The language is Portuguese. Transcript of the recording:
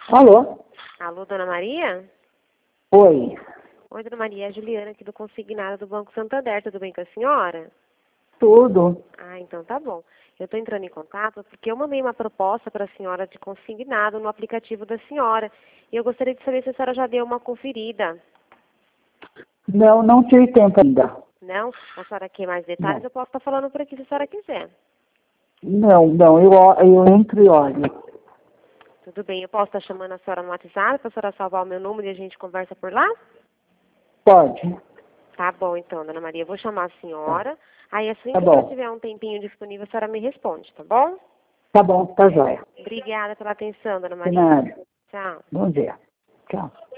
Alô? Alô, dona Maria? Oi. Oi, dona Maria, é a Juliana aqui do Consignado do Banco Santander, tudo bem com a senhora? Tudo. Ah, então tá bom. Eu estou entrando em contato porque eu mandei uma proposta para a senhora de consignado no aplicativo da senhora. E eu gostaria de saber se a senhora já deu uma conferida. Não tive tempo ainda. Não? A senhora quer mais detalhes? Não. Eu posso estar falando por aqui se a senhora quiser. Não, eu entro e olho. Tudo bem, eu posso estar chamando a senhora no WhatsApp para a senhora salvar o meu número e a gente conversa por lá? Pode. Tá bom, então, dona Maria. Eu vou chamar a Tá, senhora. Aí, assim tá que a senhora bom. tiver um tempinho disponível, a senhora me responde, tá bom? Tá bom, tá jóia. Obrigada pela atenção, dona De Maria. nada. Tchau. Bom dia. Tchau.